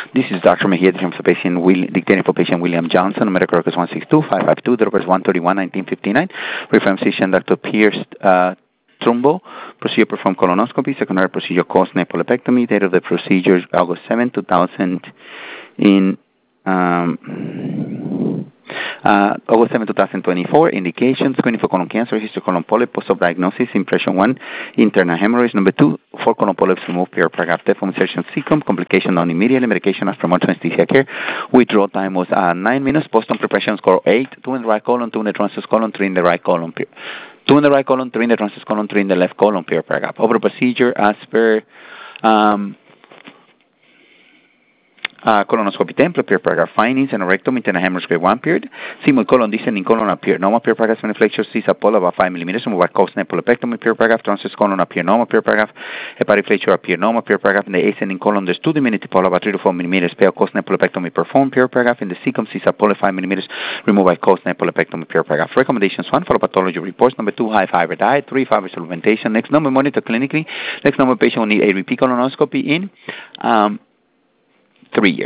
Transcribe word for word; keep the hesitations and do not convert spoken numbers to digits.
This is Doctor Mejia for patient Will, dictating for patient William Johnson. Medical records one six two five five two, the records one thirty-one nineteen fifty-nine. Reference physician Doctor Pierce uh, Trumbo. Procedure performed colonoscopy. Secondary procedure caused nepolepectomy. Date of the procedure August seventh, two thousand in um, uh, August seventh, twenty twenty-four. Indications: screening for colon cancer, history colon polyp, post-op diagnosis, impression one, internal hemorrhage. Number two, four colon polyps removed, per paragraph, deform insertion secum, complication non immediately, medication after more anesthesia care. Withdrawal time was uh, nine minutes. Post-op preparation score eight, two in the right colon, two in the transverse colon, three in the right colon. Per- two in the right colon, three in the transverse colon, three in the left colon, per paragraph. Over procedure as per um, Uh, colonoscopy template, per paragraph findings, and rectum, internal hemorrhage grade one period. Sigmoid colon, descending colon appear normal, per paragraph, flexure, Caesar pole about five millimeters, removed by coast nepolepectomy, per paragraph, transverse colon appear normal, per paragraph, hepatic flexure appear normal, per paragraph, in the ascending colon, there's two diminutive pole about three to four millimeters, per coast nepolepectomy performed, per paragraph, in the cecum, Caesar pole five millimeters, removed by coast nepolepectomy, per paragraph. Recommendations: one, follow pathology reports. Number two, high fiber diet. Three, fiber supplementation. Next number, monitor clinically. Next number, patient will need a repeat colonoscopy in um, three years.